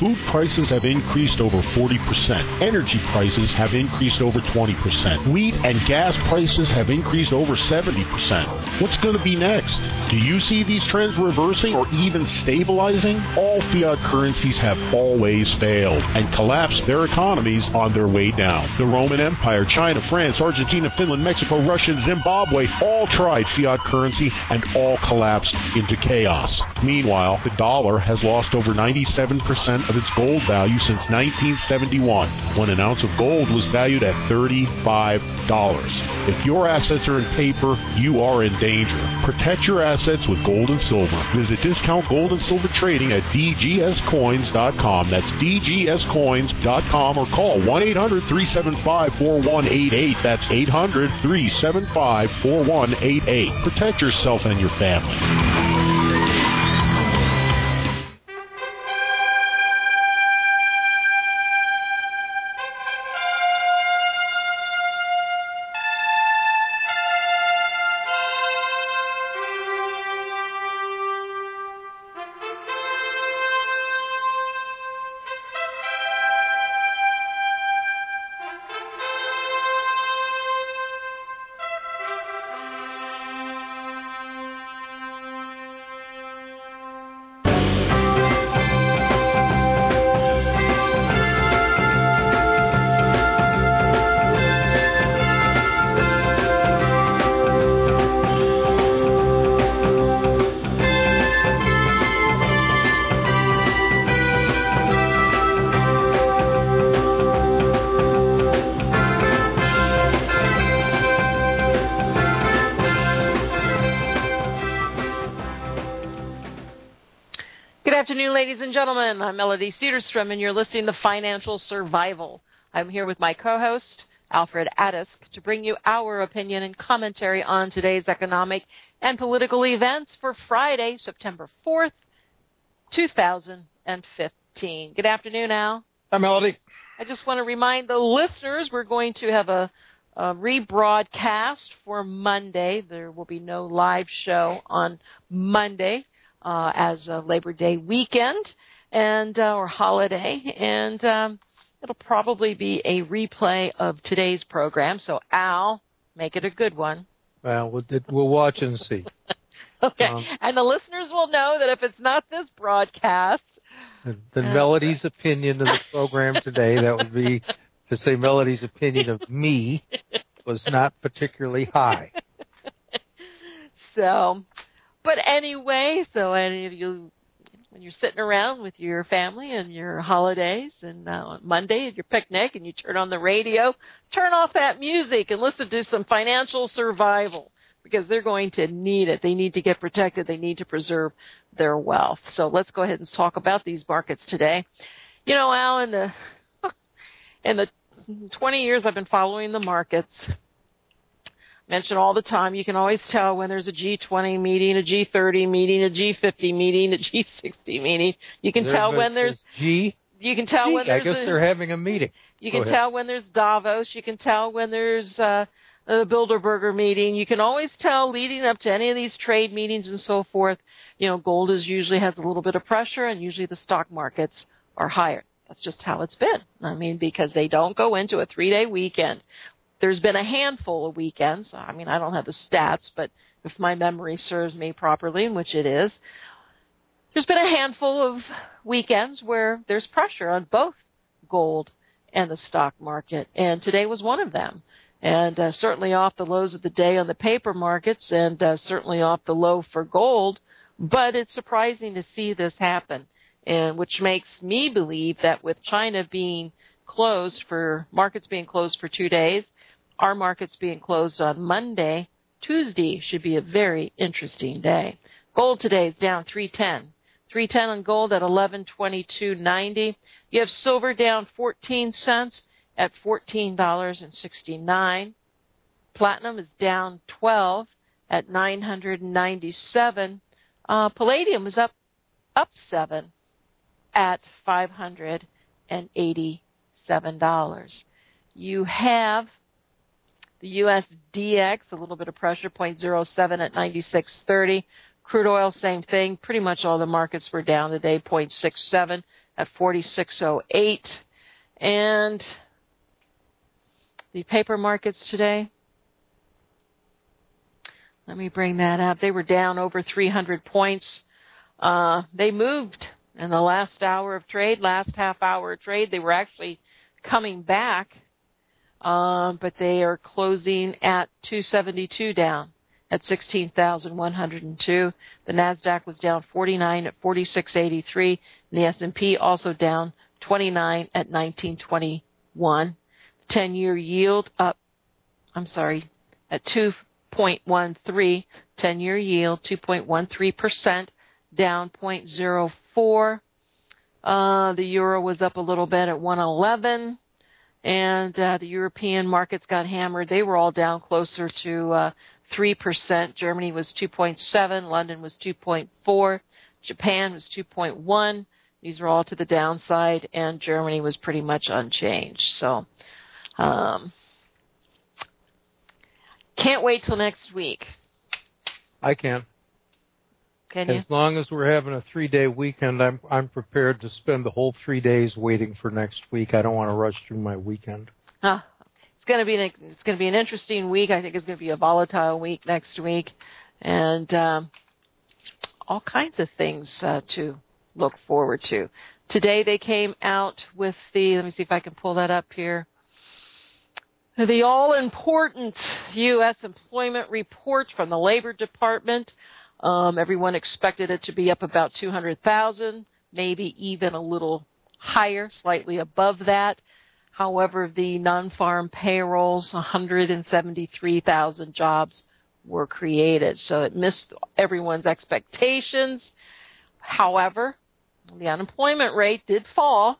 Food prices have increased over 40%. Energy prices have increased over 20%. Wheat and gas prices have increased over 70%. What's going to be next? Do you see these trends reversing or even stabilizing? All fiat currencies have always failed and collapsed their economies on their way down. The Roman Empire, China, France, Argentina, Finland, Mexico, Russia, and Zimbabwe all tried fiat currency and all collapsed into chaos. Meanwhile, the dollar has lost over 97% of its gold value since 1971, when an ounce of gold was valued at $35. If your assets are in paper, you are in danger. Protect your assets with gold and silver. Visit Discount Gold and Silver Trading at dgscoins.com. That's dgscoins.com, or call 1-800-375-4188. That's 800-375-4188. Protect yourself and your family. Good afternoon, ladies and gentlemen. I'm Melody Cedarstrom, and you're listening to Financial Survival. I'm here with my co-host, Alfred Adisk, to bring you our opinion and commentary on today's economic and political events for Friday, September 4th, 2015. Good afternoon, Al. Hi, Melody. I just want to remind the listeners we're going to have a rebroadcast for Monday. There will be no live show on Monday as a Labor Day weekend and or holiday, and it'll probably be a replay of today's program. So, Al, make it a good one. Well, we'll watch and see. Okay, and the listeners will know that if it's not this broadcast, the Melody's opinion of the program today, that would be to say Melody's opinion of me was not particularly high. So, but anyway, so any of you, when you're sitting around with your family and your holidays and on Monday at your picnic and you turn on the radio, turn off that music and listen to some Financial Survival, because they're going to need it. They need to get protected. They need to preserve their wealth. So let's go ahead and talk about these markets today. You know, Al, in the 20 years I've been following the markets, mention all the time, you can always tell when there's a G20 meeting, a G30 meeting, a G50 meeting, a G60 meeting. You can tell when there's G. You can tell when there's. I guess they're having a meeting. You can tell when there's Davos. You can tell when there's a Bilderberger meeting. You can always tell leading up to any of these trade meetings and so forth. You know, gold usually has a little bit of pressure, and usually the stock markets are higher. That's just how it's been. I mean, because they don't go into a 3-day weekend. There's been a handful of weekends. I mean, I don't have the stats, but if my memory serves me properly, in which it is, there's been a handful of weekends where there's pressure on both gold and the stock market, and today was one of them. And certainly off the lows of the day on the paper markets, and certainly off the low for gold, but it's surprising to see this happen, and which makes me believe that with China being closed markets being closed for 2 days, our markets being closed on Monday, Tuesday should be a very interesting day. Gold today is down 310. 310 on gold at 1122.90. You have silver down 14 cents at $14.69. Platinum is down 12 at $997. Palladium is up 7 at $587. You have the USDX, a little bit of pressure, 0.07 at 96.30. Crude oil, same thing. Pretty much all the markets were down today, 0.67 at 46.08. And the paper markets today, let me bring that up. They were down over 300 points. They moved in the last hour of trade, last half hour of trade. They were actually coming back, but they are closing at 272 down at 16,102. The NASDAQ was down 49 at 46.83, and the S&P also down 29 at 1921. 10-year yield up, at 2.13, 10-year yield, 2.13%, down 0.04. The euro was up a little bit at 111, and the European markets got hammered. They were all down closer to 3%. Germany was 2.7, London was 2.4, Japan was 2.1. These were all to the downside, and Germany was pretty much unchanged. So, can't wait till next week. I can. Can you? As long as we're having a 3-day weekend, I'm prepared to spend the whole 3 days waiting for next week. I don't want to rush through my weekend. It's going to be an interesting week. I think it's going to be a volatile week next week, and all kinds of things to look forward to. Today they came out with let me see if I can pull that up here, the all-important U.S. employment report from the Labor Department. Everyone expected it to be up about 200,000, maybe even a little higher, slightly above that. However, the non-farm payrolls, 173,000 jobs were created, so it missed everyone's expectations. However, the unemployment rate did fall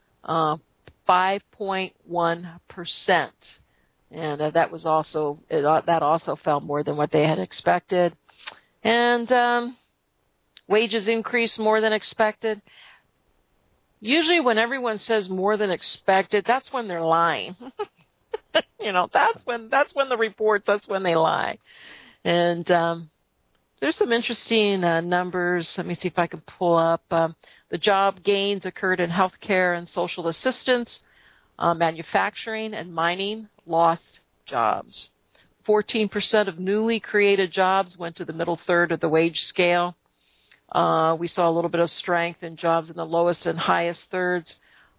5.1%, and that also fell more than what they had expected. And wages increased more than expected. Usually when everyone says more than expected, that's when they're lying. That's when the reports, that's when they lie. And there's some interesting numbers. Let me see if I can pull up. The job gains occurred in healthcare and social assistance, manufacturing, and mining lost jobs. 14% of newly created jobs went to the middle third of the wage scale. We saw a little bit of strength in jobs in the lowest and highest thirds.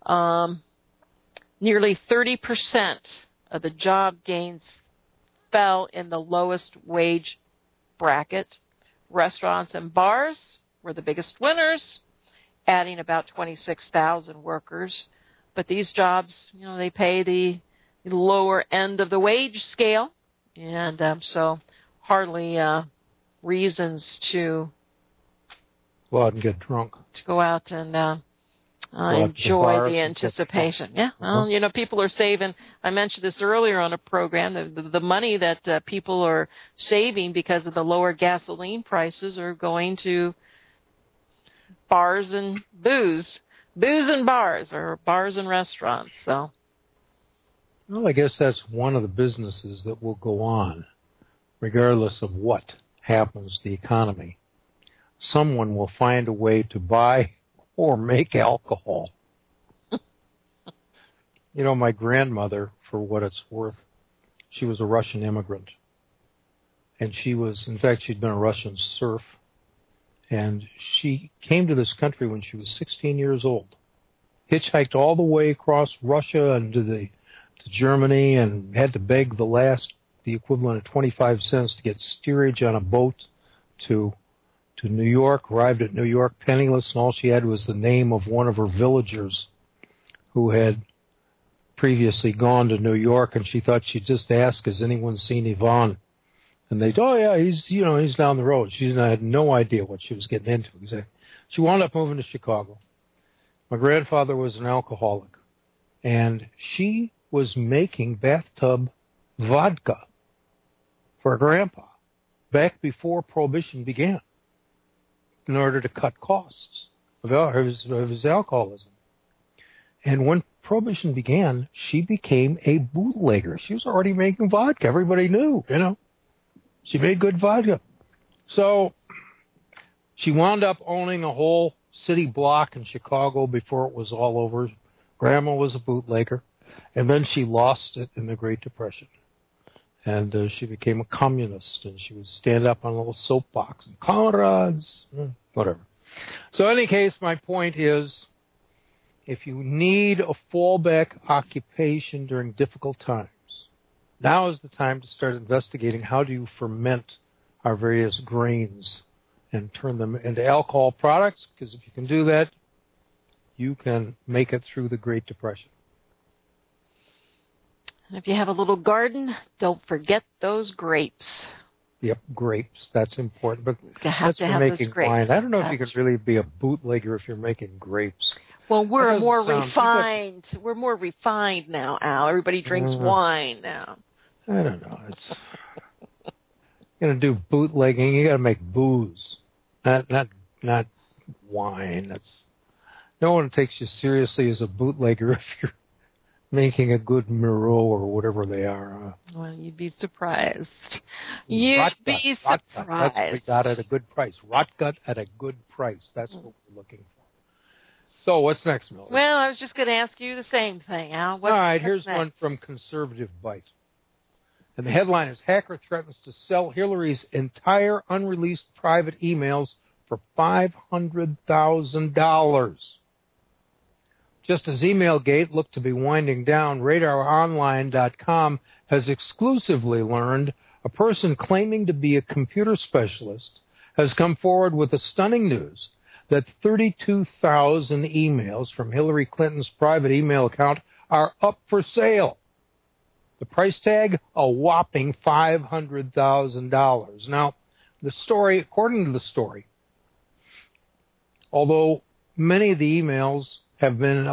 Nearly 30% of the job gains fell in the lowest wage bracket. Restaurants and bars were the biggest winners, adding about 26,000 workers. But these jobs, they pay the lower end of the wage scale. And so hardly reasons to go out and get drunk. To go out and enjoy the anticipation. Yeah, well, people are saving. I mentioned this earlier on a program. The money that people are saving because of the lower gasoline prices are going to bars and booze and bars, or bars and restaurants. So. Well, I guess that's one of the businesses that will go on, regardless of what happens to the economy. Someone will find a way to buy or make alcohol. My grandmother, for what it's worth, she was a Russian immigrant. And she'd been a Russian serf. And she came to this country when she was 16 years old. Hitchhiked all the way across Russia and to Germany, and had to beg the equivalent of 25 cents to get steerage on a boat to New York. Arrived at New York penniless, and all she had was the name of one of her villagers who had previously gone to New York, and she thought she'd just ask, has anyone seen Ivan? And they'd, oh yeah, he's down the road. She had no idea what she was getting into exactly. She wound up moving to Chicago. My grandfather was an alcoholic, and she was making bathtub vodka for her grandpa back before Prohibition began in order to cut costs of his alcoholism. And when Prohibition began, she became a bootlegger. She was already making vodka. Everybody knew, She made good vodka. So she wound up owning a whole city block in Chicago before it was all over. Grandma was a bootlegger, and then she lost it in the Great Depression. And she became a communist, and she would stand up on a little soapbox, and comrades, whatever. So in any case, my point is, if you need a fallback occupation during difficult times, now is the time to start investigating how do you ferment our various grains and turn them into alcohol products, because if you can do that, you can make it through the Great Depression. And if you have a little garden, don't forget those grapes. Yep, grapes. That's important. But you have to have making those grapes. Wine. I don't know if you can really be a bootlegger if you're making grapes. Well, we're more refined. We're more refined now, Al. Everybody drinks wine now. I don't know. It's going to do bootlegging. You got to make booze, not wine. That's no one takes you seriously as a bootlegger if you're making a good Merlot or whatever they are. Well, you'd be surprised. You'd be surprised. That's what we got at a good price. Rotgut at a good price. That's what we're looking for. So what's next, Miller? Well, I was just going to ask you the same thing, Al. All right, here's one from Conservative Bite. And the headline is, Hacker Threatens to Sell Hillary's Entire Unreleased Private Emails for $500,000. Just as Emailgate looked to be winding down, RadarOnline.com has exclusively learned a person claiming to be a computer specialist has come forward with the stunning news that 32,000 emails from Hillary Clinton's private email account are up for sale. The price tag, a whopping $500,000. Now, the story, according to the story, although many of the emails have been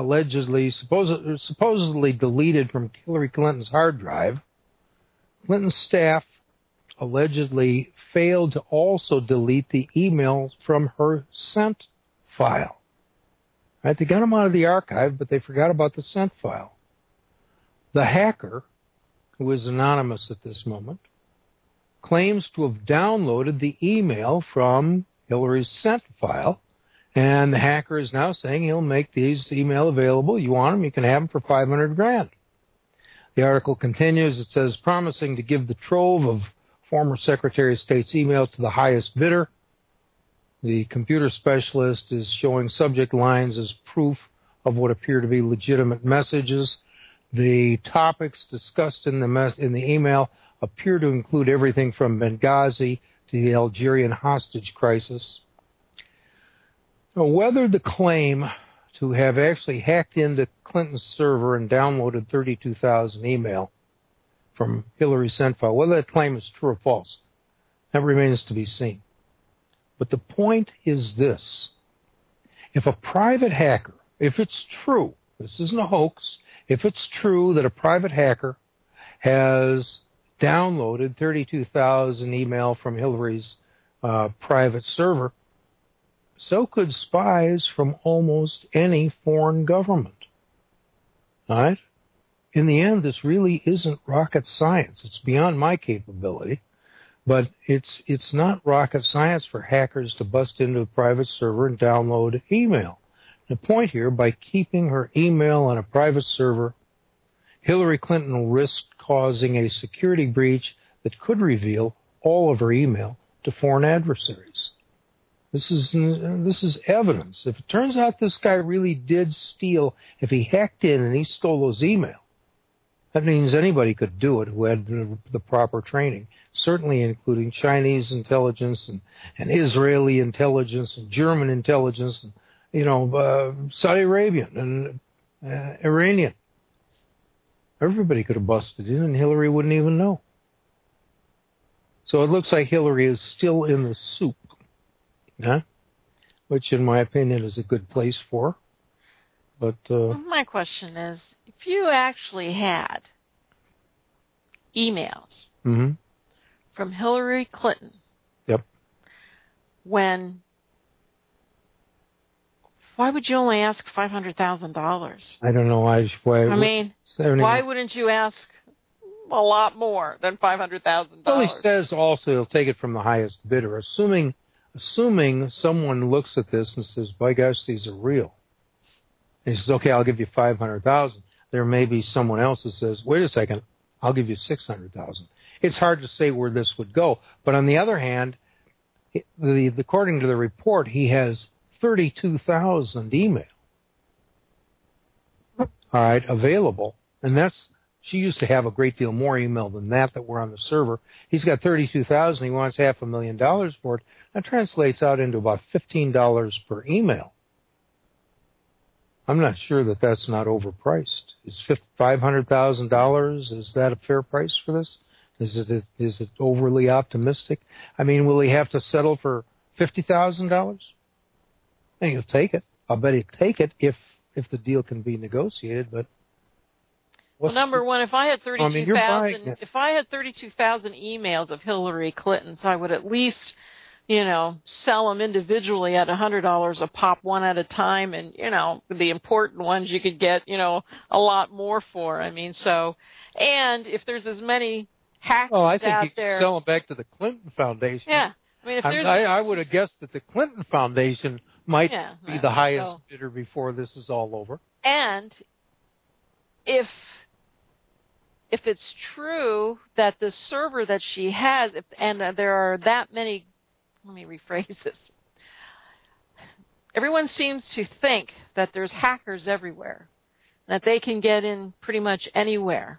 supposedly deleted from Hillary Clinton's hard drive, Clinton's staff allegedly failed to also delete the emails from her sent file. Right? They got them out of the archive, but they forgot about the sent file. The hacker, who is anonymous at this moment, claims to have downloaded the email from Hillary's sent file, and the hacker is now saying he'll make these email available. You want them, you can have them for $500,000. The article continues. It says, promising to give the trove of former Secretary of State's email to the highest bidder. The computer specialist is showing subject lines as proof of what appear to be legitimate messages. The topics discussed in the email appear to include everything from Benghazi to the Algerian hostage crisis. Now, whether the claim to have actually hacked into Clinton's server and downloaded 32,000 email from Hillary's sent file, whether that claim is true or false, that remains to be seen. But the point is this. If a private hacker, if it's true, this isn't a hoax, if it's true that a private hacker has downloaded 32,000 email from Hillary's private server, so could spies from almost any foreign government. All right? In the end, this really isn't rocket science. It's beyond my capability, but it's not rocket science for hackers to bust into a private server and download email. The point here, by keeping her email on a private server, Hillary Clinton risked causing a security breach that could reveal all of her email to foreign adversaries. This is evidence. If it turns out this guy really did steal, if he hacked in and he stole those emails, that means anybody could do it who had the proper training, certainly including Chinese intelligence and Israeli intelligence and German intelligence, and, Saudi Arabian and Iranian. Everybody could have busted in, and Hillary wouldn't even know. So it looks like Hillary is still in the soup, which, in my opinion, is a good place for her. But my question is, if you actually had emails from Hillary Clinton, why would you only ask $500,000? I don't know. Why wouldn't you ask a lot more than $500,000? Well, he says also he'll take it from the highest bidder, assuming assuming someone looks at this and says, by gosh, these are real. And he says, okay, I'll give you $500,000. There may be someone else that says, wait a second, I'll give you $600,000. It's hard to say where this would go. But on the other hand, according to the report, he has 32,000 email. All right, available. And she used to have a great deal more email than that were on the server. He's got 32,000. He wants $500,000 for it. That translates out into about $15 per email. I'm not sure that that's not overpriced. Is $500,000, is that a fair price for this? Is it overly optimistic? I mean, will he have to settle for $50,000? I think he'll take it. I'll bet he'll take it if the deal can be negotiated. But well, number one, if I had 32,000 emails of Hillary Clinton's, I would at least, sell them individually at $100 a pop, one at a time, and the important ones you could get, a lot more for. I mean, and if there's as many hackers I think out you there, can sell them back to the Clinton Foundation. Yeah, I mean, if there's, I would have guessed that the Clinton Foundation might be the highest bidder before this is all over. And if it's true that the server that she has, and there are that many, let me rephrase this. Everyone seems to think that there's hackers everywhere, that they can get in pretty much anywhere.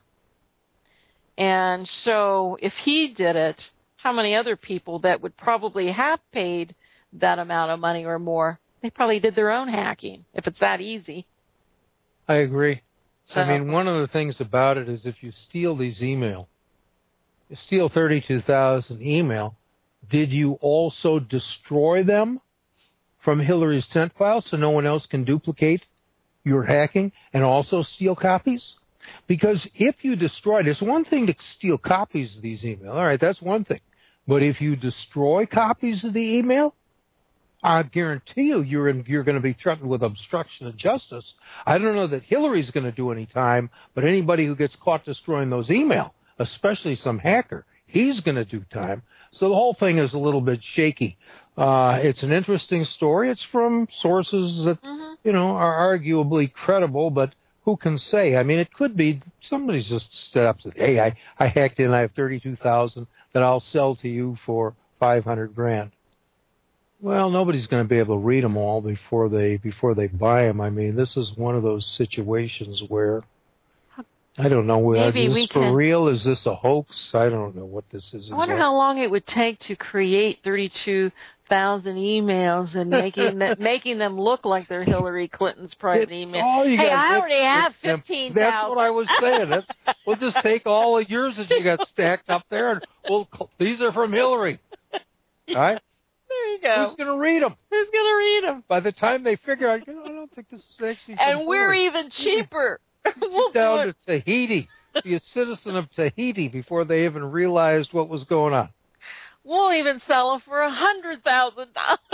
And so if he did it, how many other people that would probably have paid that amount of money or more, they probably did their own hacking, if it's that easy. I agree. I mean, one of the things about it is if you steal these email, you steal 32,000 email, did you also destroy them from Hillary's sent file so no one else can duplicate your hacking and also steal copies? Because if you destroy, it's one thing to steal copies of these emails. All right, that's one thing. But if you destroy copies of the email, I guarantee you're going to be threatened with obstruction of justice. I don't know that Hillary's going to do any time, but anybody who gets caught destroying those email, especially some hacker, he's going to do time. So the whole thing is a little bit shaky. It's an interesting story. It's from sources that, are arguably credible, but who can say? I mean, it could be somebody's just stood up and said, hey, I hacked in, I have 32,000 that I'll sell to you for $500,000. Well, nobody's going to be able to read them all before they buy them. I mean, this is one of those situations where I don't know whether is this for real. Is this a hoax? I don't know what this is. I wonder how long it would take to create 32,000 emails and making them look like they're Hillary Clinton's private email. I already have 15,000. That's what I was saying. We'll just take all of yours that you got stacked up there, and these are from Hillary. All right? There you go. Who's going to read them? Who's going to read them? By the time they figure out, I don't think this is actually. And we're even cheaper. We'll down to Tahiti. Be a citizen of Tahiti before they even realized what was going on. We'll even sell them for $100,000.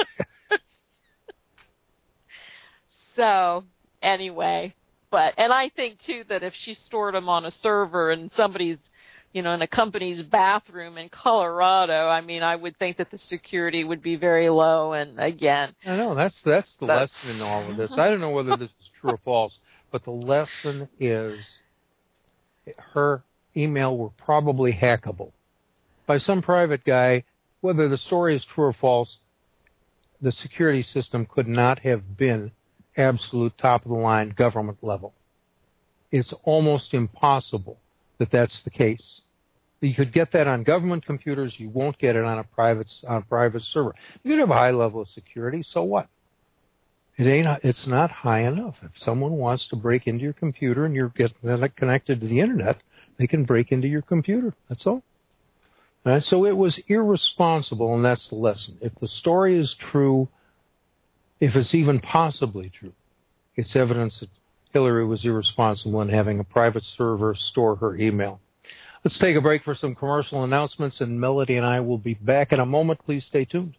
So anyway, and I think too that if she stored them on a server and somebody's, in a company's bathroom in Colorado, I mean, I would think that the security would be very low. And again, I know that's the lesson in all of this. I don't know whether this is true or false, but the lesson is her email were probably hackable by some private guy. Whether the story is true or false, the security system could not have been absolute top-of-the-line government level. It's almost impossible that that's the case. You could get that on government computers. You won't get it on a private server. You could have a high level of security. So what? It's not high enough. If someone wants to break into your computer and you're getting connected to the internet, they can break into your computer. That's all. So it was irresponsible, and that's the lesson. If the story is true, if it's even possibly true, it's evidence that Hillary was irresponsible in having a private server store her email. Let's take a break for some commercial announcements, and Melody and I will be back in a moment. Please stay tuned.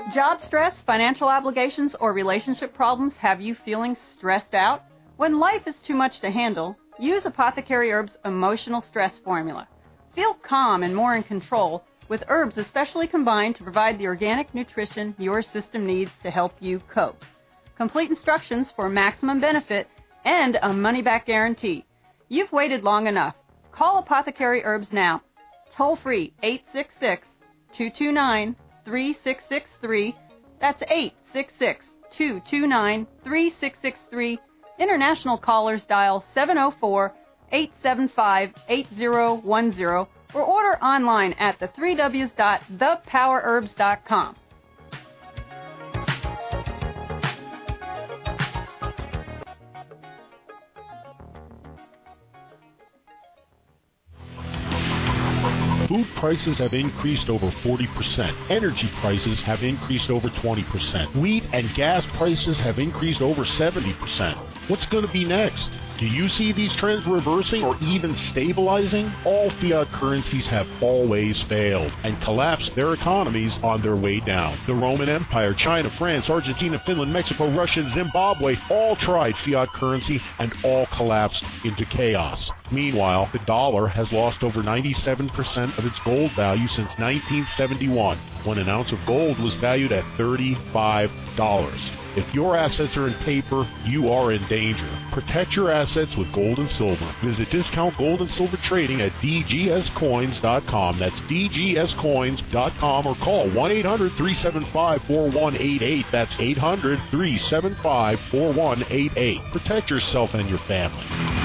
Job stress, financial obligations, or relationship problems have you feeling stressed out? When life is too much to handle, use Apothecary Herbs' Emotional Stress Formula. Feel calm and more in control with herbs especially combined to provide the organic nutrition your system needs to help you cope. Complete instructions for maximum benefit and a money-back guarantee. You've waited long enough. Call Apothecary Herbs now. Toll free 866-229-3663. That's 866-229-3663. International callers dial 704-875-8010 or order online at the3ws.thepowerherbs.com. Food prices have increased over 40%. Energy prices have increased over 20%. Wheat and gas prices have increased over 70%. What's going to be next? Do you see these trends reversing or even stabilizing? All fiat currencies have always failed and collapsed their economies on their way down. The Roman Empire, China, France, Argentina, Finland, Mexico, Russia, and Zimbabwe all tried fiat currency and all collapsed into chaos. Meanwhile, the dollar has lost over 97% of its gold value since 1971, when an ounce of gold was valued at $35. If your assets are in paper, you are in danger. Protect your assets with gold and silver. Visit Discount Gold and Silver Trading at dgscoins.com. That's dgscoins.com, or call 1-800-375-4188. That's 800-375-4188. Protect yourself and your family.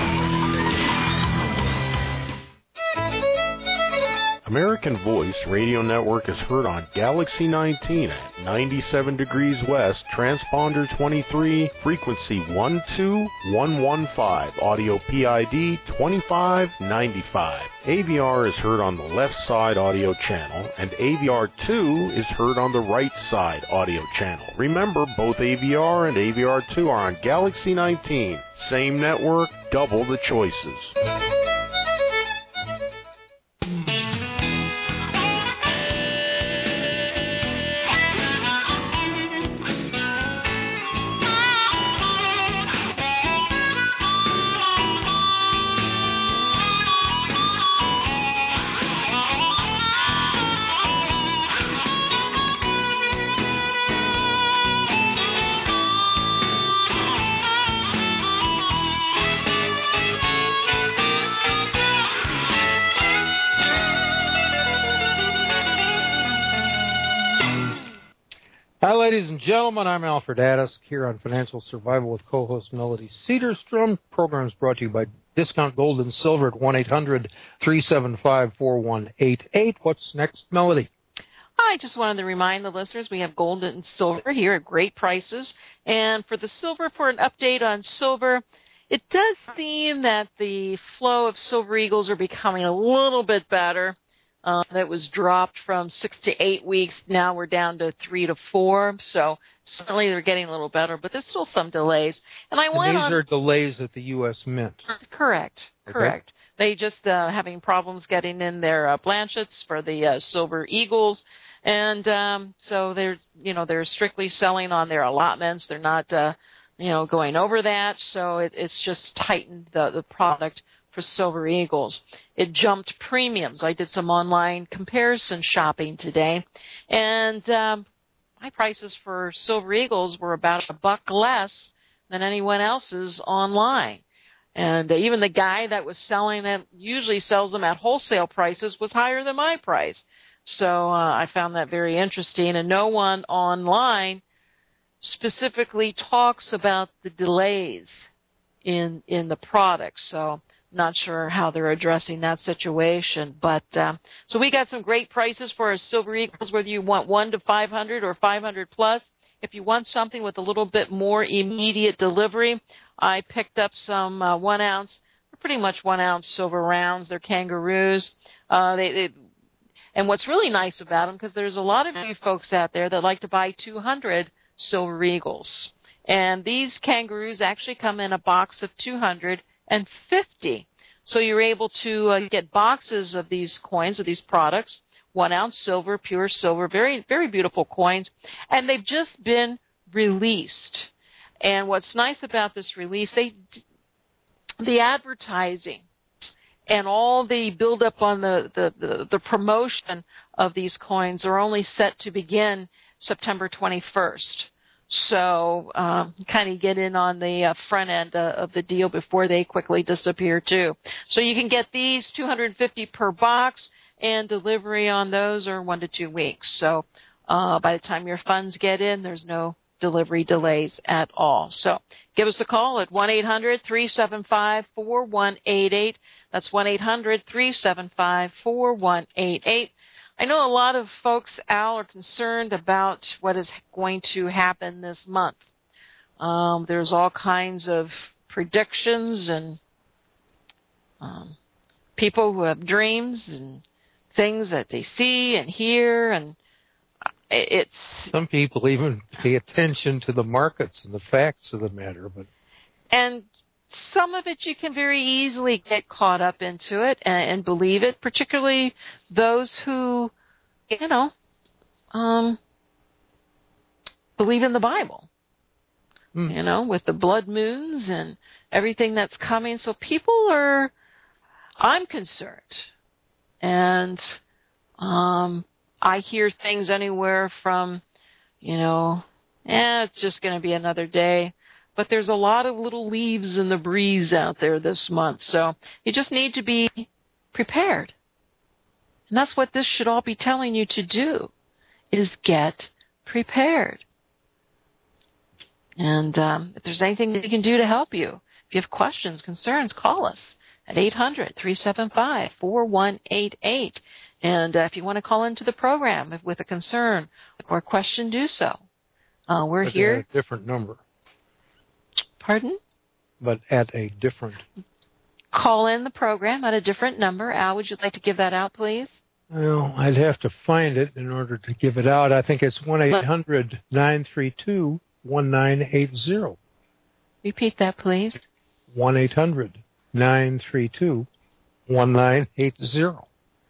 American Voice Radio Network is heard on Galaxy 19 at 97 degrees west, transponder 23, frequency 12115, audio PID 2595. AVR is heard on the left side audio channel, and AVR2 is heard on the right side audio channel. Remember, both AVR and AVR2 are on Galaxy 19. Same network, double the choices. Hi, ladies and gentlemen. I'm Alfred Addis here on Financial Survival with co-host Melody Cedarstrom. Program is brought to you by Discount Gold and Silver at 1-800-375-4188. What's next, Melody? I just wanted to remind the listeners we have gold and silver here at great prices. And for the silver, for an update on silver, it does seem that the flow of silver eagles are becoming a little bit better. That was dropped from 6 to 8 weeks. Now we're down to 3 to 4. So certainly they're getting a little better, but there's still some delays. And these are delays at the U.S. Mint. Correct. Okay. Correct. They just having problems getting in their blanchets for the silver eagles. And so they're strictly selling on their allotments. They're not going over that. So it's just tightened the product for silver eagles. It jumped premiums. I did some online comparison shopping today, and my prices for silver eagles were about $1 less than anyone else's online. And even the guy that was selling them, usually sells them at wholesale prices, was higher than my price. So I found that very interesting. And no one online specifically talks about the delays in the product. So not sure how they're addressing that situation. But so we got some great prices for our silver eagles, whether you want 1 to 500 or 500 plus. If you want something with a little bit more immediate delivery, I picked up some 1 ounce, pretty much 1 ounce silver rounds. They're kangaroos. And what's really nice about them, because there's a lot of you folks out there that like to buy 200 silver eagles. And these kangaroos actually come in a box of 250. So you're able to get boxes of these coins, of these products, 1 ounce silver, pure silver, very, very beautiful coins. And they've just been released. And what's nice about this release, the advertising and all the build-up on the promotion of these coins are only set to begin September 21st. So kind of get in on the front end of the deal before they quickly disappear, too. So you can get these $250 per box, and delivery on those are 1 to 2 weeks. So by the time your funds get in, there's no delivery delays at all. So give us a call at 1-800-375-4188. That's 1-800-375-4188. I know a lot of folks, Al, are concerned about what is going to happen this month. There's all kinds of predictions and people who have dreams and things that they see and hear, and it's... Some people even pay attention to the markets and the facts of the matter. And some of it you can very easily get caught up into it and believe it, particularly those who, believe in the Bible, with the blood moons and everything that's coming. So I'm concerned. And I hear things anywhere from, it's just going to be another day. But there's a lot of little leaves in the breeze out there this month. So you just need to be prepared. And that's what this should all be telling you to do, is get prepared. And if there's anything that we can do to help you, if you have questions, concerns, call us at 800-375-4188. And if you want to call into the program with a concern or question, do so. We're here. At a different number. Pardon? But at a different. Call in the program at a different number. Al, would you like to give that out, please? Well, I'd have to find it in order to give it out. I think it's 1-800-932-1980. Repeat that, please. 1-800-932-1980.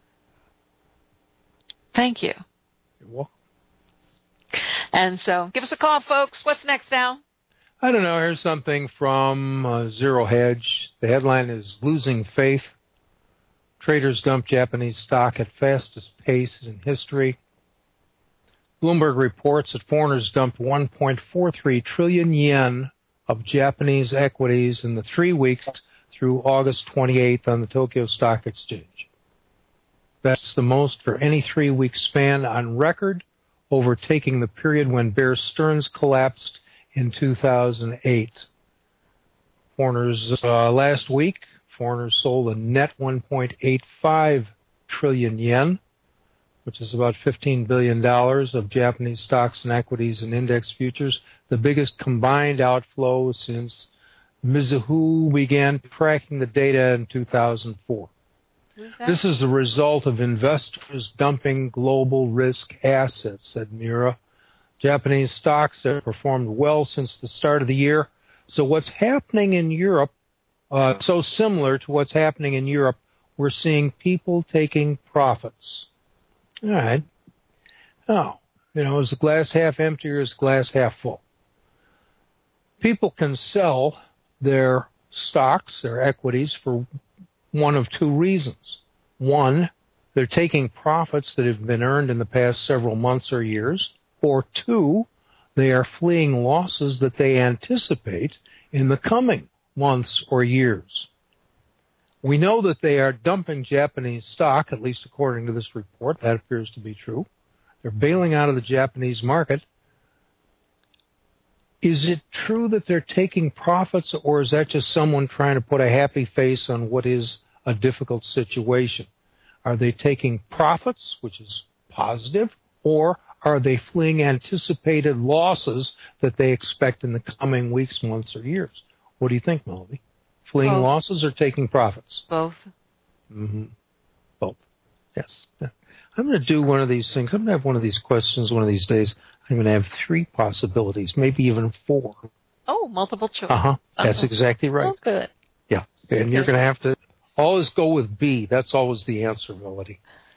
Thank you. You're welcome. And so, give us a call, folks. What's next, Al? I don't know. Here's something from Zero Hedge. The headline is Losing Faith. Traders dump Japanese stock at fastest pace in history. Bloomberg reports that foreigners dumped 1.43 trillion yen of Japanese equities in the 3 weeks through August 28th on the Tokyo Stock Exchange. That's the most for any 3-week span on record, overtaking the period when Bear Stearns collapsed in 2008. Last week, foreigners sold a net 1.85 trillion yen, which is about $15 billion of Japanese stocks and equities and index futures, the biggest combined outflow since Mizuho began tracking the data in 2004. This is the result of investors dumping global risk assets, said Mira. Japanese stocks have performed well since the start of the year. So what's happening in Europe, so similar to what's happening in Europe, we're seeing people taking profits. All right. Now, is the glass half empty or is the glass half full? People can sell their stocks, their equities, for one of two reasons. One, they're taking profits that have been earned in the past several months or years. Or two, they are fleeing losses that they anticipate in the coming months or years. We know that they are dumping Japanese stock, at least according to this report. That appears to be true. They're bailing out of the Japanese market. Is it true that they're taking profits, or is that just someone trying to put a happy face on what is a difficult situation? Are they taking profits, which is positive, or are they fleeing anticipated losses that they expect in the coming weeks, months, or years? What do you think, Melody? Fleeing losses or taking profits? Both. Mm-hmm. Both. Yes. I'm going to do one of these things. I'm going to have one of these questions one of these days. I'm going to have 3 possibilities, maybe even 4. Oh, multiple choice. Uh-huh. That's exactly right. Oh, good. Yeah. And you're going to have to always go with B. That's always the answer, Melody.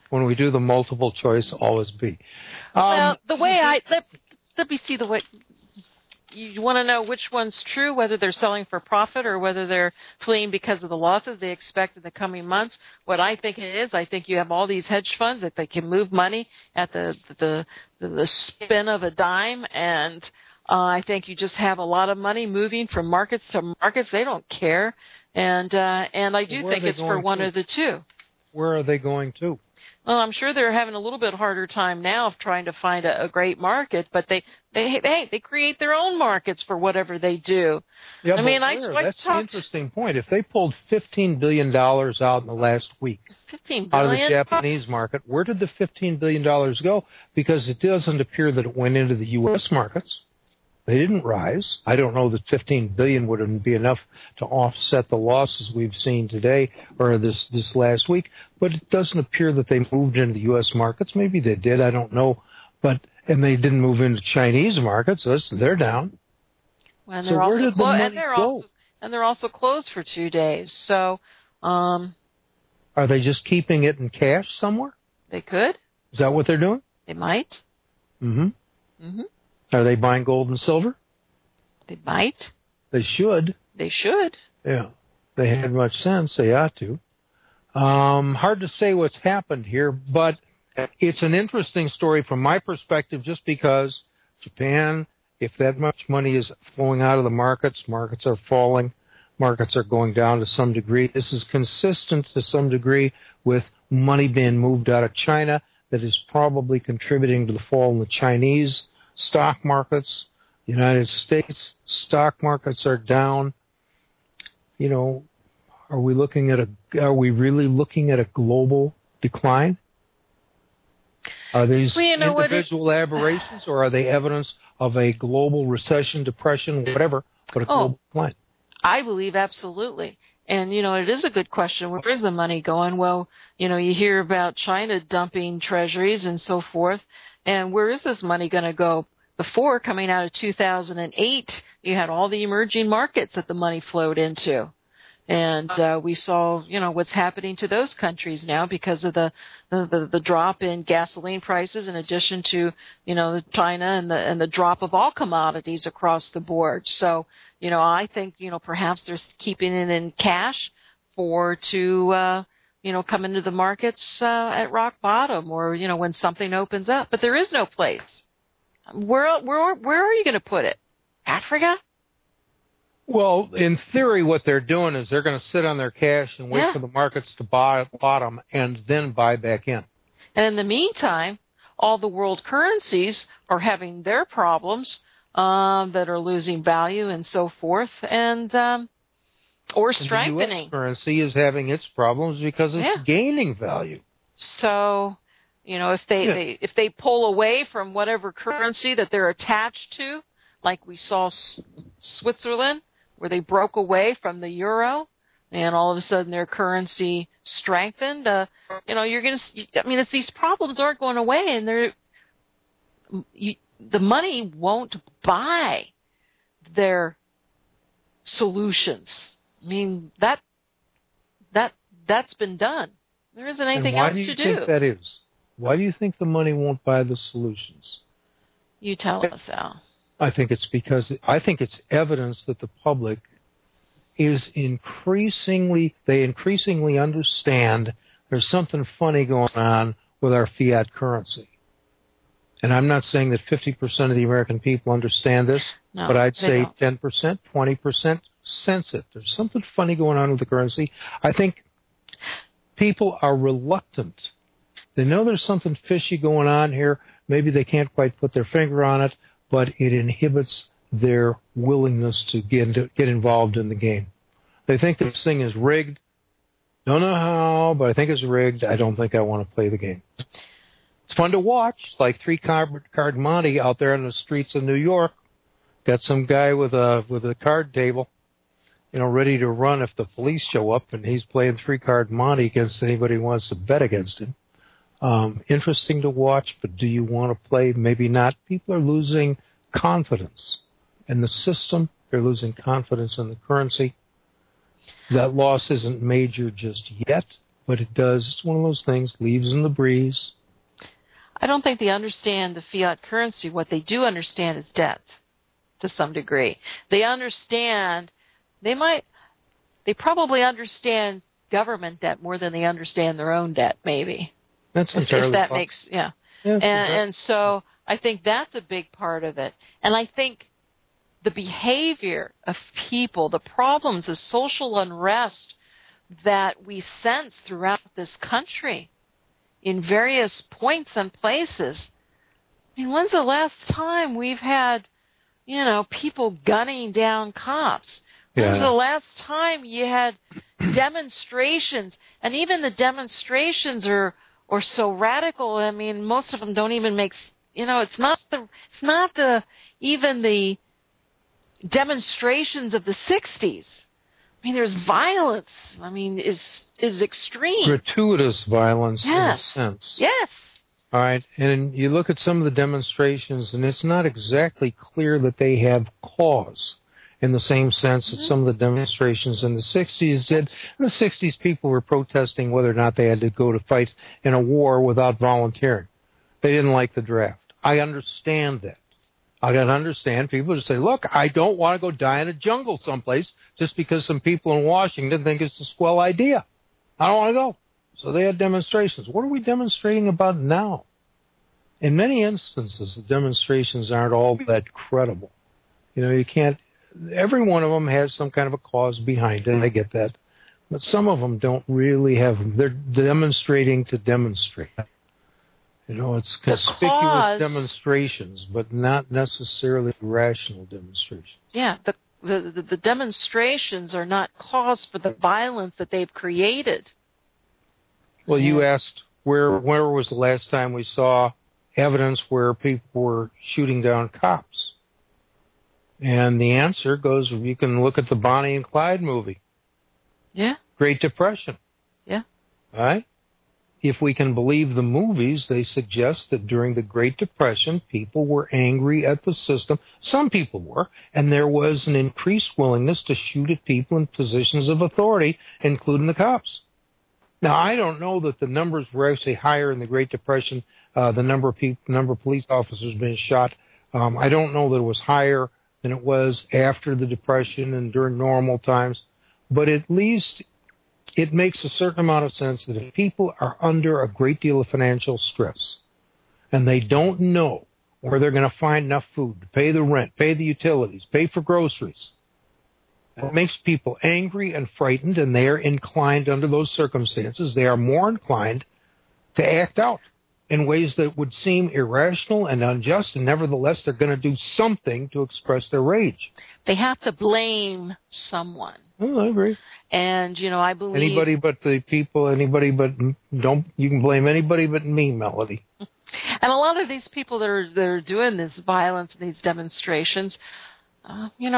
when we do the multiple choice, always B. Well, the way let me see the way. You want to know which one's true, whether they're selling for profit or whether they're fleeing because of the losses they expect in the coming months. What I think it is, I think you have all these hedge funds that they can move money at the spin of a dime, and I think you just have a lot of money moving from markets to markets. They don't care, and I do think it's for one of the two. Where are they going to? Well, I'm sure they're having a little bit harder time now of trying to find a great market, but they create their own markets for whatever they do. Yeah, I mean, that's an interesting point. If they pulled $15 billion out in the last week out of the Japanese market, where did the $15 billion go? Because it doesn't appear that it went into the U.S. markets. They didn't rise. I don't know that $15 billion wouldn't be enough to offset the losses we've seen today or this last week. But it doesn't appear that they moved into the U.S. markets. Maybe they did. I don't know. And they didn't move into Chinese markets. So they're down. Well, so where did the money go? And they're also closed for 2 days. So, are they just keeping it in cash somewhere? They could. Is that what they're doing? They might. Mm-hmm. Mm-hmm. Are they buying gold and silver? They might. They should. They should. Yeah. They had much sense. They ought to. Hard to say what's happened here, but it's an interesting story from my perspective just because Japan, if that much money is flowing out of the markets are falling, markets are going down to some degree. This is consistent to some degree with money being moved out of China that is probably contributing to the fall in the Chinese stock markets. The United States stock markets are down. You know, are we really looking at a global decline? Are these individual aberrations, or are they evidence of a global recession, depression, whatever, but a global decline? I believe absolutely. And, it is a good question. Where is the money going? Well, you hear about China dumping treasuries and so forth. And where is this money going to go? Before, coming out of 2008, you had all the emerging markets that the money flowed into. And we saw, what's happening to those countries now because of the drop in gasoline prices in addition to, China and the drop of all commodities across the board. So, I think, perhaps they're keeping it in cash to come into the markets at rock bottom or, when something opens up. But there is no place. Where are you going to put it? Africa? Well, in theory, what they're doing is they're going to sit on their cash and wait for the markets to bottom and then buy back in. And in the meantime, all the world currencies are having their problems that are losing value and so forth, and or strengthening. And the U.S. currency is having its problems because it's gaining value. So, if they pull away from whatever currency that they're attached to, like we saw Switzerland, where they broke away from the euro, and all of a sudden their currency strengthened. You're going to. These problems aren't going away, and the money won't buy their solutions. That's been done. There isn't anything else to do. Why do you think that is? Why do you think the money won't buy the solutions? You tell us, Al. I think it's evidence that the public is increasingly understand there's something funny going on with our fiat currency. And I'm not saying that 50% of the American people understand this, but I'd say 10%, 20% sense it. There's something funny going on with the currency. I think people are reluctant. They know there's something fishy going on here. Maybe they can't quite put their finger on it, but it inhibits their willingness to get involved in the game. They think this thing is rigged. Don't know how, but I think it's rigged. I don't think I want to play the game. It's fun to watch, like three-card Monte out there on the streets of New York. Got some guy with a card table, ready to run if the police show up, and he's playing three-card Monte against anybody who wants to bet against him. Interesting to watch, but do you want to play? Maybe not. People are losing confidence in the system. They're losing confidence in the currency. That loss isn't major just yet, But it does. It's one of those things, leaves in the breeze. I don't think they understand the fiat currency. What they do understand is debt to some degree. They understand, they probably understand government debt more than they understand their own debt, maybe. That's entirely if that possible. makes, yeah. And so I think that's a big part of it. And I think the behavior of people, the problems, the social unrest that we sense throughout this country in various points and places. I mean, when's the last time we've had, people gunning down cops? When's the last time you had demonstrations? And even the demonstrations are so radical. I mean, most of them don't even make, it's not even the demonstrations of the 60s. I mean, there's violence. I mean, is extreme. Gratuitous violence in a Yes. sense. Yes. All right, and you look at some of the demonstrations, and it's not exactly clear that they have cause in the same sense that some of the demonstrations in the 60s did. In the 60s, people were protesting whether or not they had to go to fight in a war without volunteering. They didn't like the draft. I understand that. I can understand people just say, look, I don't want to go die in a jungle someplace just because some people in Washington think it's a swell idea. I don't want to go. So they had demonstrations. What are we demonstrating about now? In many instances, the demonstrations aren't all that credible. You can't, every one of them has some kind of a cause behind it, and I get that. But some of them don't really have, they're demonstrating to demonstrate. It's conspicuous demonstrations, but not necessarily rational demonstrations. Yeah, the demonstrations are not cause for the violence that they've created. Well, you asked where was the last time we saw evidence where people were shooting down cops? And the answer goes, you can look at the Bonnie and Clyde movie. Yeah. Great Depression. Yeah. All right? If we can believe the movies, they suggest that during the Great Depression, people were angry at the system. Some people were, and there was an increased willingness to shoot at people in positions of authority, including the cops. Now, I don't know that the numbers were actually higher in the Great Depression, the number of police officers being shot. I don't know that it was higher than it was after the Depression and during normal times, but at least it makes a certain amount of sense that if people are under a great deal of financial stress and they don't know where they're going to find enough food to pay the rent, pay the utilities, pay for groceries, it makes people angry and frightened, and they are inclined under those circumstances, they are more inclined to act out in ways that would seem irrational and unjust, and nevertheless they're going to do something to express their rage. They have to blame someone. Oh, I agree. And, I believe... Anybody but the people, you can blame anybody but me, Melody. And a lot of these people that are doing this violence and these demonstrations, you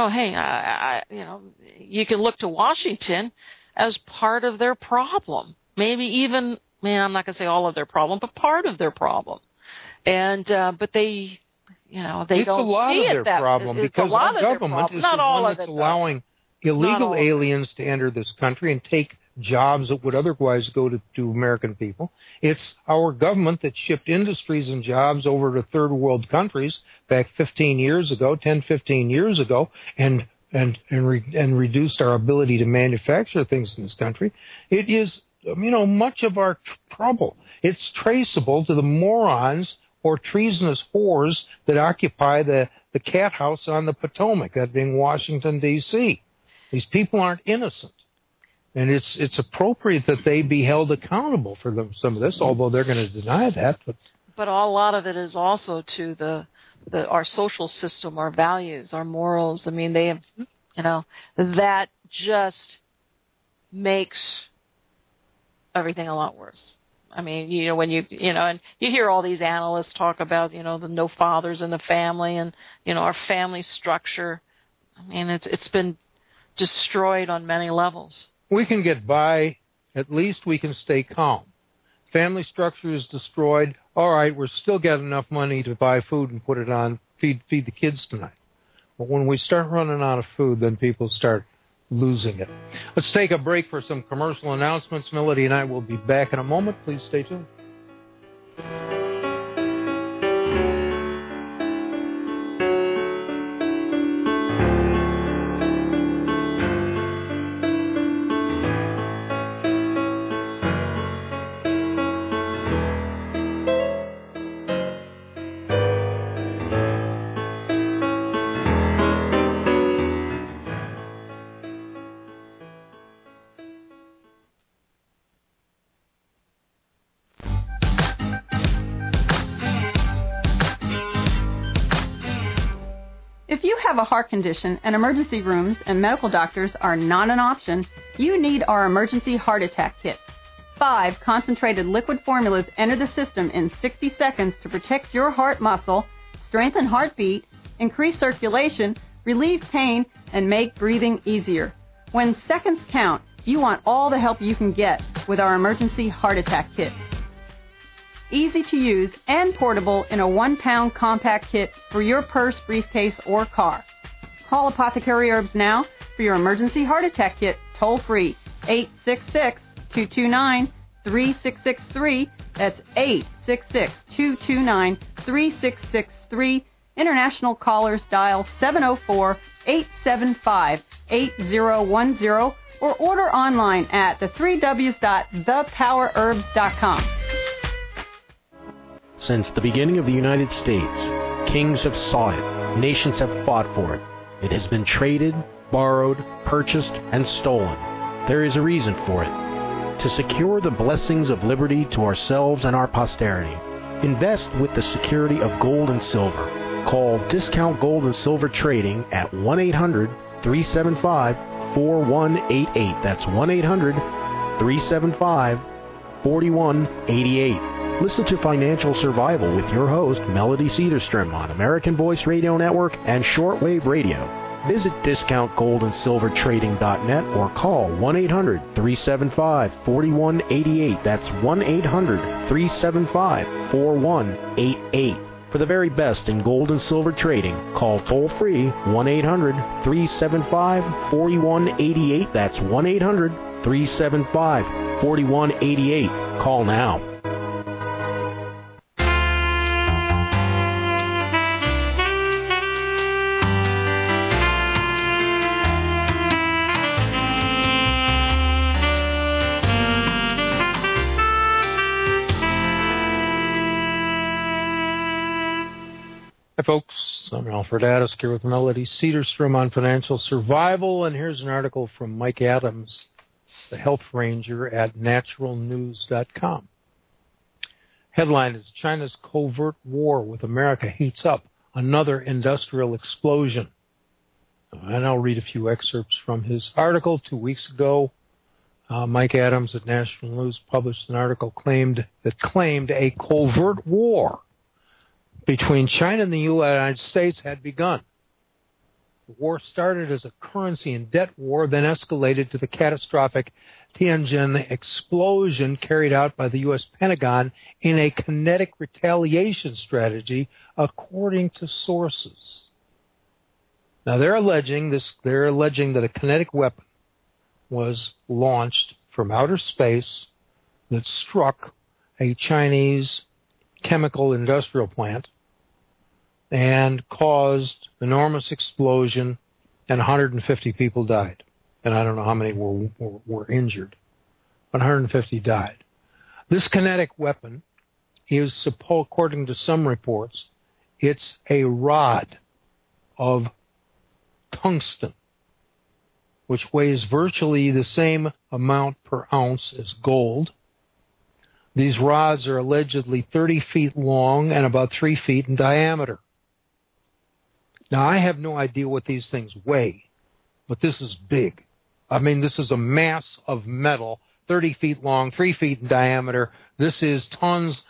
can look to Washington as part of their problem. Maybe even, I'm not going to say all of their problem, but part of their problem. And, but they, they don't see it that way. It's a lot of their problem because our government is the one that's allowing illegal aliens to enter this country and take jobs that would otherwise go to American people. It's our government that shipped industries and jobs over to third world countries back 15 years ago, and reduced our ability to manufacture things in this country. It is, much of our trouble. It's traceable to the morons or treasonous whores that occupy the cat house on the Potomac, that being Washington, D.C. These people aren't innocent. And it's appropriate that they be held accountable for some of this, although they're going to deny that. But a lot of it is also to our social system, our values, our morals. I mean, they have, that just makes everything a lot worse. I mean, when and you hear all these analysts talk about, the no fathers in the family and, our family structure. I mean, it's been destroyed on many levels. We can get by. At least we can stay calm. Family structure is destroyed. All right, we're still got enough money to buy food and put it on, feed the kids tonight. But when we start running out of food, then people start losing it. Let's take a break for some commercial announcements. Melody and I will be back in a moment. Please stay tuned. If you have a heart condition and emergency rooms and medical doctors are not an option, you need our emergency heart attack kit. 5 concentrated liquid formulas enter the system in 60 seconds to protect your heart muscle, strengthen heartbeat, increase circulation, relieve pain, and make breathing easier. When seconds count, you want all the help you can get with our emergency heart attack kit. Easy to use and portable in a 1-pound compact kit for your purse, briefcase, or car. Call Apothecary Herbs now for your emergency heart attack kit, toll free, 866-229-3663. That's 866-229-3663. International callers dial 704-875-8010 or order online at the3ws.thepowerherbs.com. Since the beginning of the United States, kings have sought it, nations have fought for it. It has been traded, borrowed, purchased, and stolen. There is a reason for it. To secure the blessings of liberty to ourselves and our posterity, invest with the security of gold and silver. Call Discount Gold and Silver Trading at 1-800-375-4188. That's 1-800-375-4188. Listen to Financial Survival with your host, Melody Cedarstrom, on American Voice Radio Network and Shortwave Radio. Visit DiscountGoldandSilverTrading.net or call 1-800-375-4188. That's 1-800-375-4188. For the very best in gold and silver trading, call toll-free 1-800-375-4188. That's 1-800-375-4188. Call now. Hi, folks. I'm Alfred Addis here with Melody Cedarstrom on Financial Survival, and here's an article from Mike Adams, the health ranger at naturalnews.com. Headline is China's covert war with America heats up, another industrial explosion. And I'll read a few excerpts from his article 2 weeks ago. Mike Adams at National News published an article claimed a covert war between China and the United States had begun. The war started as a currency and debt war, then escalated to the catastrophic Tianjin explosion carried out by the U.S. Pentagon in a kinetic retaliation strategy, according to sources. Now they're alleging that a kinetic weapon was launched from outer space that struck a Chinese chemical industrial plant and caused enormous explosion, and 150 people died. And I don't know how many were injured, but 150 died. This kinetic weapon is, according to some reports, it's a rod of tungsten, which weighs virtually the same amount per ounce as gold. These rods are allegedly 30 feet long and about 3 feet in diameter. Now, I have no idea what these things weigh, but this is big. I mean, this is a mass of metal, 30 feet long, 3 feet in diameter. This is tons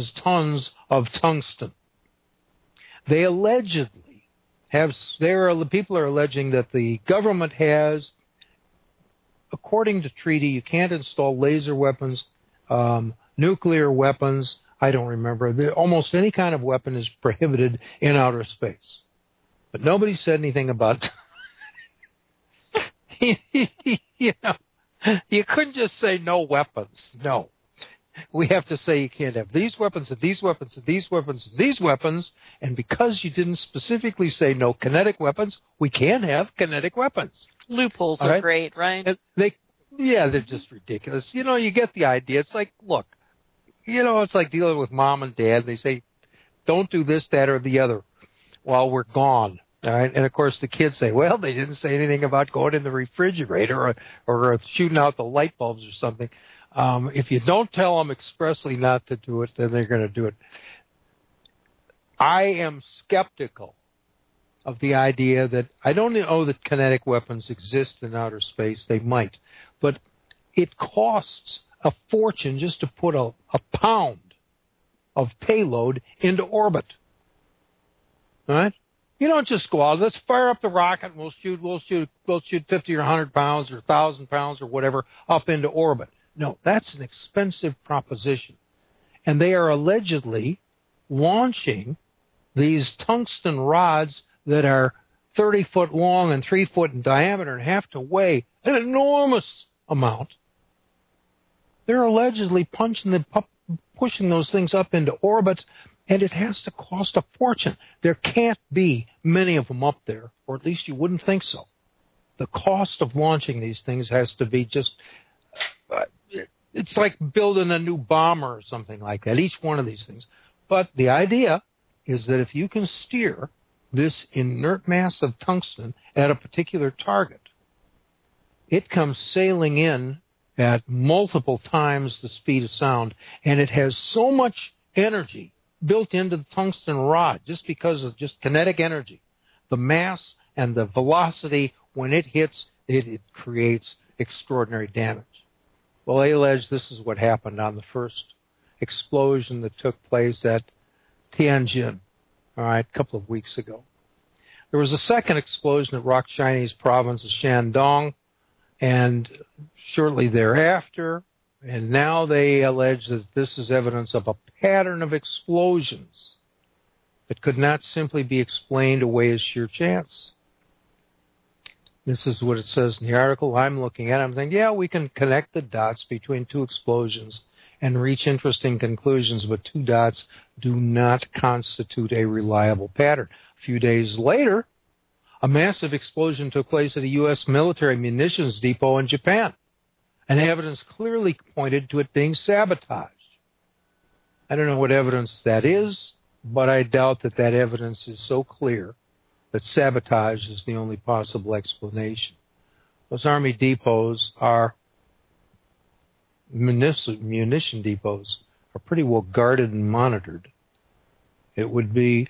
of tungsten. They allegedly people are alleging that the government has, according to treaty, you can't install laser weapons, nuclear weapons. I don't remember. Almost any kind of weapon is prohibited in outer space. But nobody said anything about You know, you couldn't just say no weapons. No. We have to say you can't have these weapons and these weapons and these weapons and these weapons, and because you didn't specifically say no kinetic weapons, we can't have kinetic weapons. Loopholes are great, right? They're just ridiculous. You know, you get the idea. It's like, look, you know, it's like dealing with mom and dad. They say, don't do this, that, or the other while we're gone. All right. And, of course, the kids say, well, they didn't say anything about going in the refrigerator or shooting out the light bulbs or something. If you don't tell them expressly not to do it, then they're going to do it. I am skeptical of the idea that I don't know that kinetic weapons exist in outer space. They might. But it costs a fortune just to put a pound of payload into orbit. All right? You don't just go out, let's fire up the rocket and we'll shoot 50 or 100 pounds or 1,000 pounds or whatever up into orbit. No, that's an expensive proposition. And they are allegedly launching these tungsten rods that are 30 foot long and 3 foot in diameter and have to weigh an enormous amount. They're allegedly pushing those things up into orbit, and it has to cost a fortune. There can't be many of them up there, or at least you wouldn't think so. The cost of launching these things has to be just... it's like building a new bomber or something like that, each one of these things. But the idea is that if you can steer this inert mass of tungsten at a particular target, it comes sailing in at multiple times the speed of sound, and it has so much energy built into the tungsten rod just because of just kinetic energy. The mass and the velocity, when it hits, it creates extraordinary damage. Well, they allege this is what happened on the first explosion that took place at Tianjin, all right, a couple of weeks ago. There was a second explosion at Rock Chinese province of Shandong, and shortly thereafter, and now they allege that this is evidence of a pattern of explosions that could not simply be explained away as sheer chance. This is what it says in the article I'm looking at. I'm thinking, yeah, we can connect the dots between two explosions and reach interesting conclusions, but two dots do not constitute a reliable pattern. A few days later, a massive explosion took place at a U.S. military munitions depot in Japan, and evidence clearly pointed to it being sabotaged. I don't know what evidence that is, but I doubt that that evidence is so clear that sabotage is the only possible explanation. Those Army depots are, munition depots, are pretty well guarded and monitored. It would be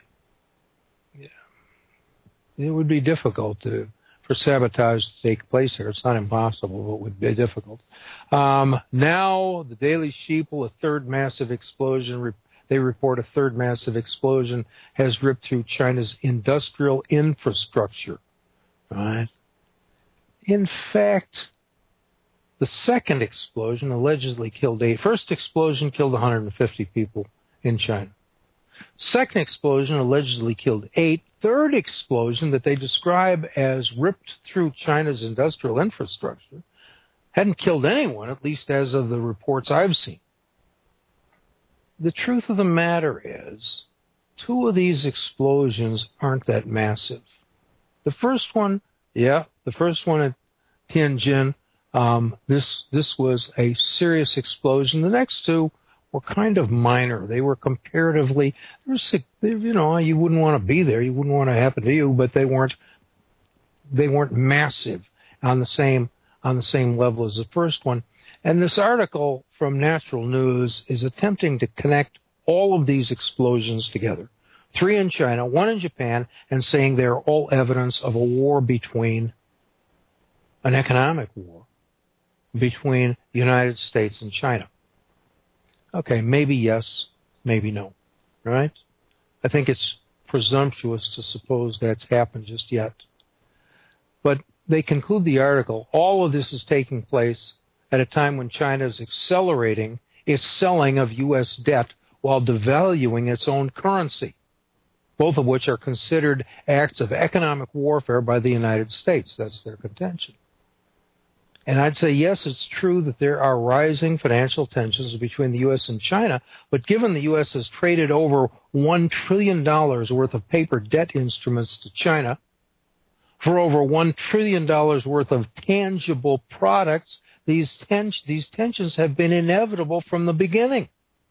difficult for sabotage to take place here. It's not impossible, but it would be difficult. Now, the Daily Sheeple, a third massive explosion, they report a third massive explosion has ripped through China's industrial infrastructure. Right? In fact, the second explosion allegedly killed 8. First explosion killed 150 people in China. Second explosion allegedly killed 8. Third explosion that they describe as ripped through China's industrial infrastructure hadn't killed anyone, at least as of the reports I've seen. The truth of the matter is, 2 of these explosions aren't that massive. The first one at Tianjin, this was a serious explosion. The next 2 were kind of minor. They were comparatively, you wouldn't want to be there. You wouldn't want to happen to you, but they weren't massive on the same level as the first one. And this article from Natural News is attempting to connect all of these explosions together. 3 in China, 1 in Japan, and saying they're all evidence of a war an economic war between the United States and China. Okay, maybe yes, maybe no, right? I think it's presumptuous to suppose that's happened just yet. But they conclude the article, all of this is taking place at a time when China is accelerating its selling of U.S. debt while devaluing its own currency, both of which are considered acts of economic warfare by the United States. That's their contention. And I'd say, yes, it's true that there are rising financial tensions between the U.S. and China, but given the U.S. has traded over $1 trillion worth of paper debt instruments to China for over $1 trillion worth of tangible products, these tensions have been inevitable from the beginning.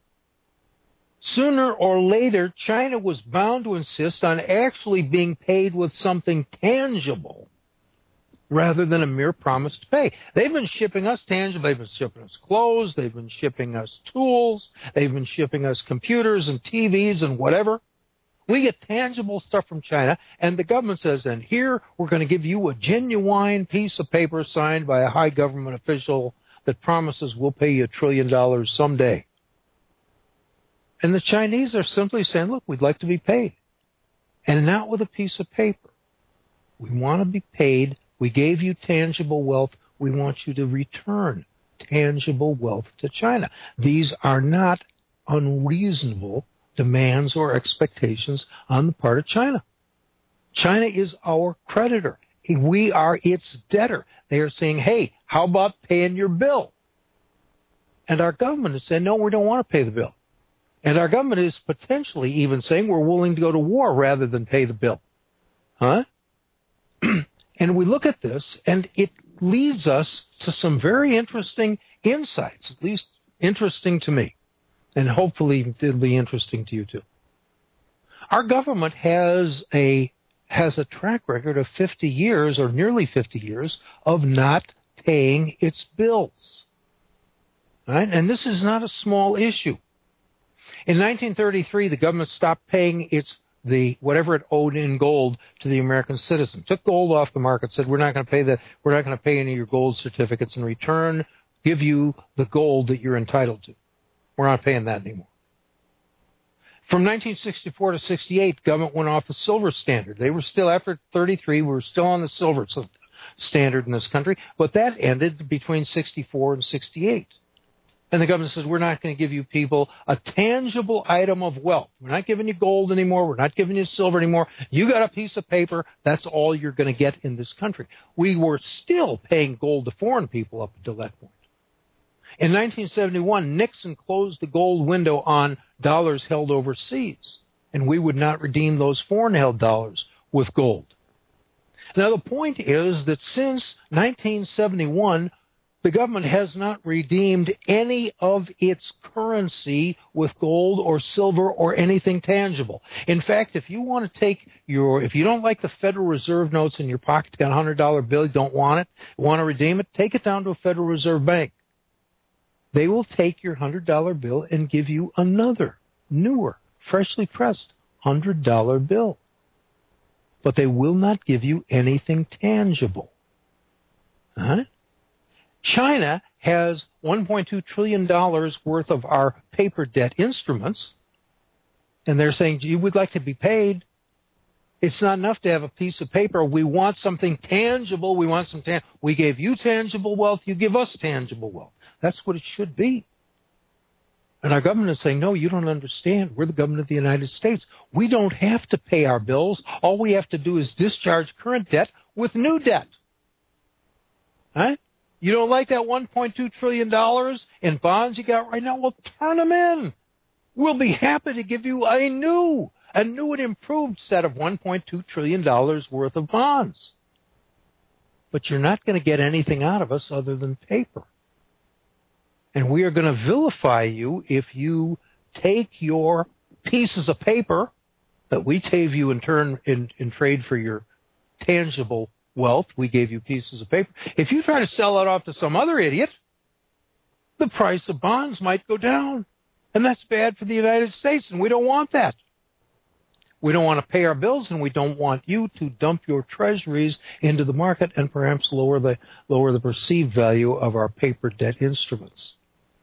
Sooner or later, China was bound to insist on actually being paid with something tangible rather than a mere promise to pay. They've been shipping us tangible. They've been shipping us clothes. They've been shipping us tools. They've been shipping us computers and TVs and whatever. We get tangible stuff from China, and the government says, and here we're going to give you a genuine piece of paper signed by a high government official that promises we'll pay you $1 trillion someday. And the Chinese are simply saying, look, we'd like to be paid. And not with a piece of paper. We want to be paid. We gave you tangible wealth. We want you to return tangible wealth to China. These are not unreasonable demands or expectations on the part of China. China is our creditor. We are its debtor. They are saying, hey, how about paying your bill? And our government is saying, no, we don't want to pay the bill. And our government is potentially even saying we're willing to go to war rather than pay the bill. Huh? And we look at this, and it leads us to some very interesting insights, at least interesting to me, and hopefully it'll be interesting to you too. Our government has a track record of 50 years, or nearly 50 years, of not paying its bills. Right? And this is not a small issue. In 1933, the government stopped paying whatever it owed in gold to the American citizen. Took gold off the market, said we're not going to pay any of your gold certificates in return, give you the gold that you're entitled to. We're not paying that anymore. From 1964 to 68, government went off the silver standard. They were still, after 33, we were still on the silver standard in this country, but that ended between 64 and 68. And the government says, we're not going to give you people a tangible item of wealth. We're not giving you gold anymore. We're not giving you silver anymore. You got a piece of paper. That's all you're going to get in this country. We were still paying gold to foreign people up until that point. In 1971, Nixon closed the gold window on dollars held overseas, and we would not redeem those foreign-held dollars with gold. Now, the point is that since 1971, the government has not redeemed any of its currency with gold or silver or anything tangible. In fact, if you want to if you don't like the Federal Reserve notes in your pocket, got a $100 bill, you don't want it, you want to redeem it, take it down to a Federal Reserve Bank. They will take your $100 bill and give you another, newer, freshly pressed $100 bill. But they will not give you anything tangible. All right? China has $1.2 trillion worth of our paper debt instruments, and they're saying, gee, we'd like to be paid. It's not enough to have a piece of paper. We want something tangible. We gave you tangible wealth. You give us tangible wealth. That's what it should be. And our government is saying, no, you don't understand. We're the government of the United States. We don't have to pay our bills. All we have to do is discharge current debt with new debt. Huh? You don't like that $1.2 trillion in bonds you got right now? Well, turn them in. We'll be happy to give you a new and improved set of $1.2 trillion worth of bonds. But you're not going to get anything out of us other than paper. And we are going to vilify you if you take your pieces of paper that we gave you in turn in trade for your tangible wealth. We gave you pieces of paper. If you try to sell it off to some other idiot, the price of bonds might go down. And that's bad for the United States, and we don't want that. We don't want to pay our bills, and we don't want you to dump your treasuries into the market and perhaps lower the perceived value of our paper debt instruments.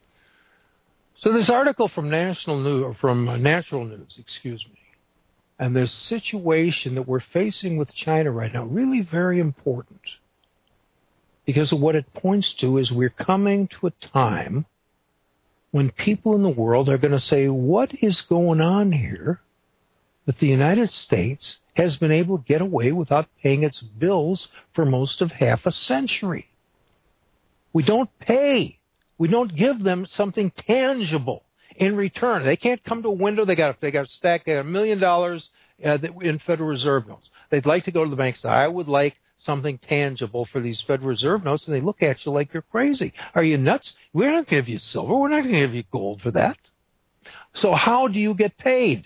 So this article from Natural News, and this situation that we're facing with China right now, really very important. Because of what it points to is we're coming to a time when people in the world are going to say, what is going on here that the United States has been able to get away without paying its bills for most of half a century? We don't pay. We don't give them something tangible in return. They can't come to a window. They got a stack. They got $1 million in Federal Reserve notes. They'd like to go to the bank and say, I would like something tangible for these Federal Reserve notes, and they look at you like you're crazy. Are you nuts? We're not going to give you silver. We're not going to give you gold for that. So how do you get paid?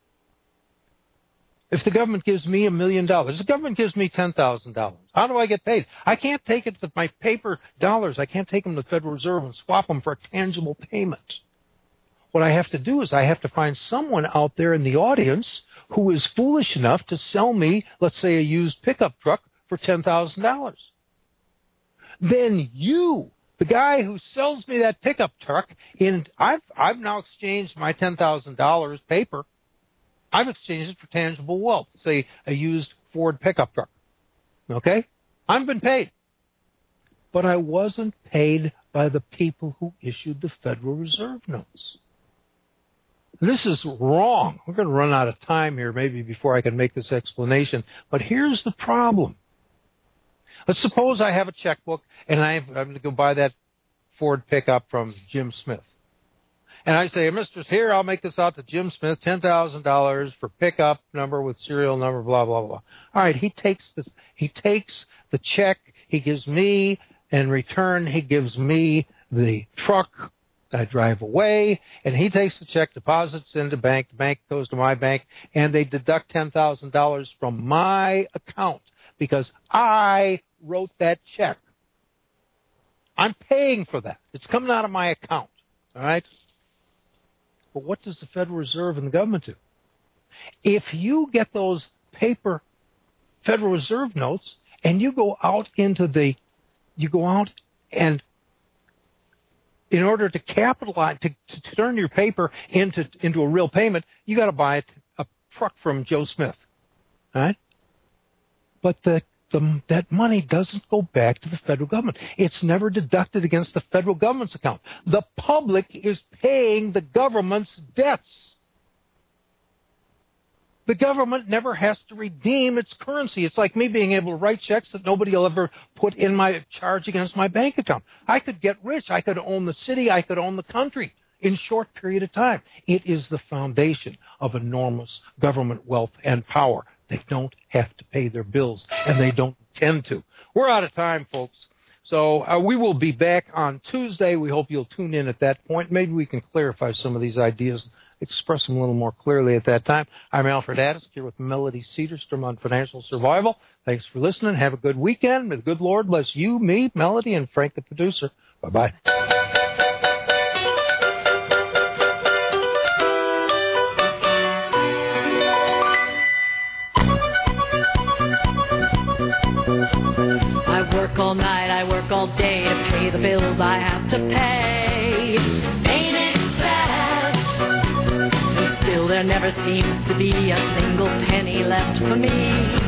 If the government gives me $1 million, the government gives me $10,000, how do I get paid? I can't take it to my paper dollars. I can't take them to the Federal Reserve and swap them for a tangible payment. What I have to do is I have to find someone out there in the audience who is foolish enough to sell me, let's say, a used pickup truck for $10,000. Then you, the guy who sells me that pickup truck, I've now exchanged my $10,000 paper. I've exchanged it for tangible wealth, say a used Ford pickup truck. Okay? I've been paid. But I wasn't paid by the people who issued the Federal Reserve notes. This is wrong. We're going to run out of time here maybe before I can make this explanation. But here's the problem. Let's suppose I have a checkbook and I'm going to go buy that Ford pickup from Jim Smith. And I say, Mistress, here, I'll make this out to Jim Smith, $10,000 for pickup number with serial number, blah, blah, blah. All right, he takes the check he gives me. In return, he gives me the truck. I drive away, and he takes the check, deposits into the bank goes to my bank, and they deduct $10,000 from my account because I wrote that check. I'm paying for that. It's coming out of my account, all right? But what does the Federal Reserve and the government do? If you get those paper Federal Reserve notes and you go out and in order to capitalize, to turn your paper into a real payment, you got to buy a truck from Joe Smith, all right? But that money doesn't go back to the federal government. It's never deducted against the federal government's account. The public is paying the government's debts. The government never has to redeem its currency. It's like me being able to write checks that nobody will ever put in my charge against my bank account. I could get rich. I could own the city. I could own the country in a short period of time. It is the foundation of enormous government wealth and power. They don't have to pay their bills, and they don't tend to. We're out of time, folks. So we will be back on Tuesday. We hope you'll tune in at that point. Maybe we can clarify some of these ideas, express them a little more clearly at that time. I'm Alfred Addis here with Melody Cedarstrom on Financial Survival. Thanks for listening. Have a good weekend. May the good Lord bless you, me, Melody, and Frank the producer. Bye-bye. All night, I work all day to pay the bills I have to pay. Ain't it sad? And still there never seems to be a single penny left for me.